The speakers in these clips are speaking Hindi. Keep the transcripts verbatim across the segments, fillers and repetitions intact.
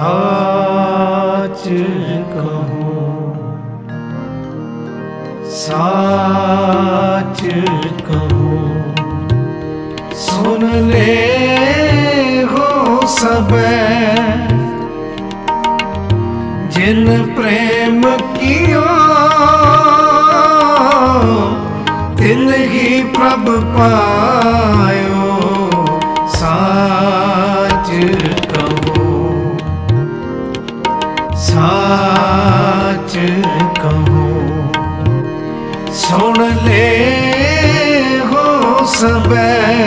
साच कहूं साच कहूं सुन ले हो सबे जिन प्रेम कियो तिन ही प्रभ पायो साच कहूं साच कहूं सुन ले हो सबे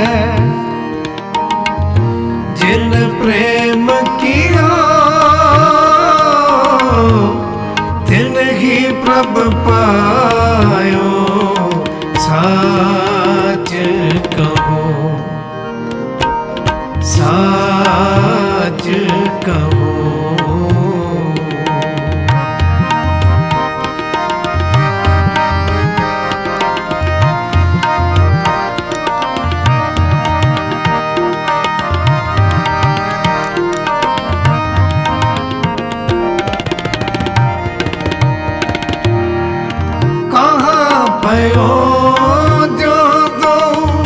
जिन प्रेम किया तिन ही प्रभ पायो साच कहूं साच कहूं भयो जो दो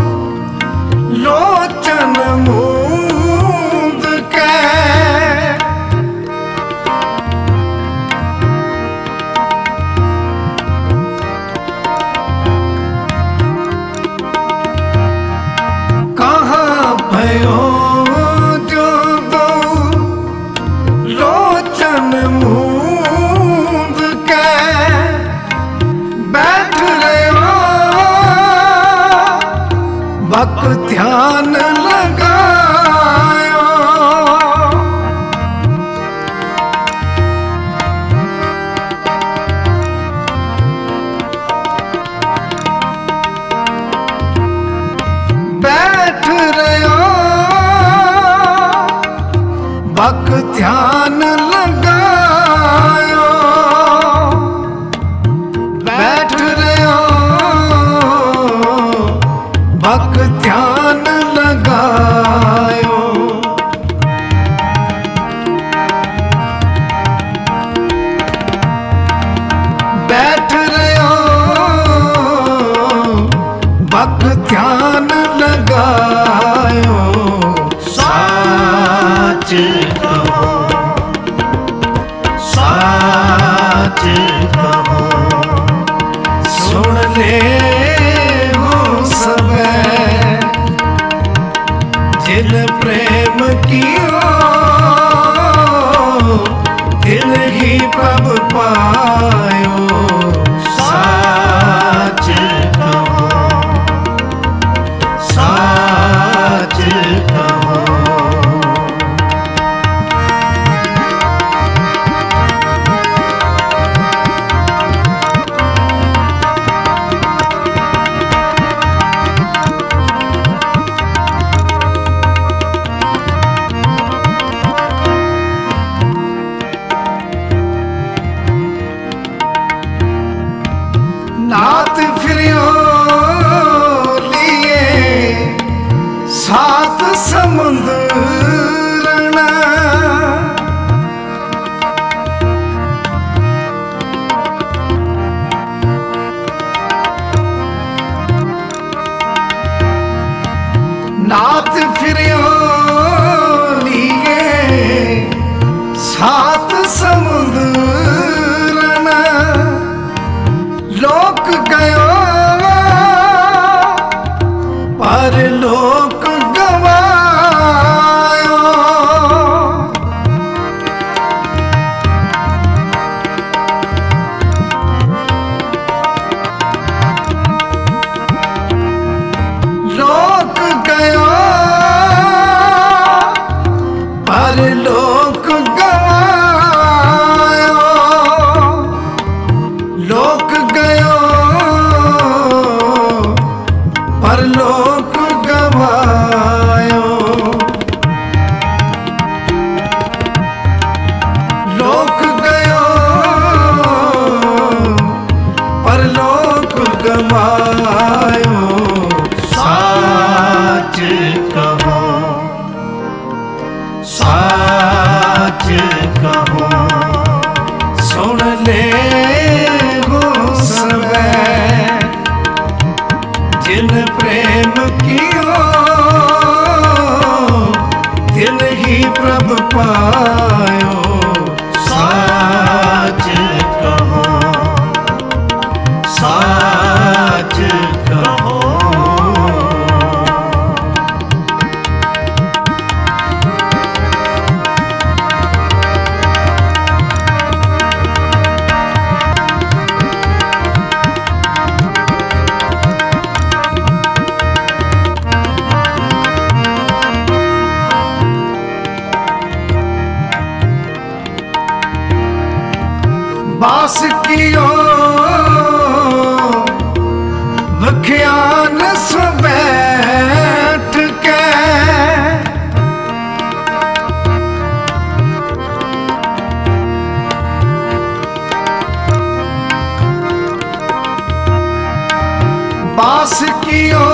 लोचन मूंद के कहाँ भयो जो दो लोचन मूंद के बैठ बक ध्यान लगायो बैठ रहो बक ध्यान लगायो बैठ रहो बक ध्यान लगायो बैठ रहो बक ध्यान लगायो साच कहो साच कहो सुन ले जिन प्रेम कियो तिन ही प्रभ पायो साच कहो साच कहो नाथ फिरियो लिए सात समुंदरना नाथ फिरियो लिए सात समुंदरना लोक गयो पर लोक गवायो लोक गयो पर लोक गवायो जिन प्रेम कियो तिन ही प्रभ पायो साच कहो साच कहो। बास कियो वख्यान सो बैठ के बास कियो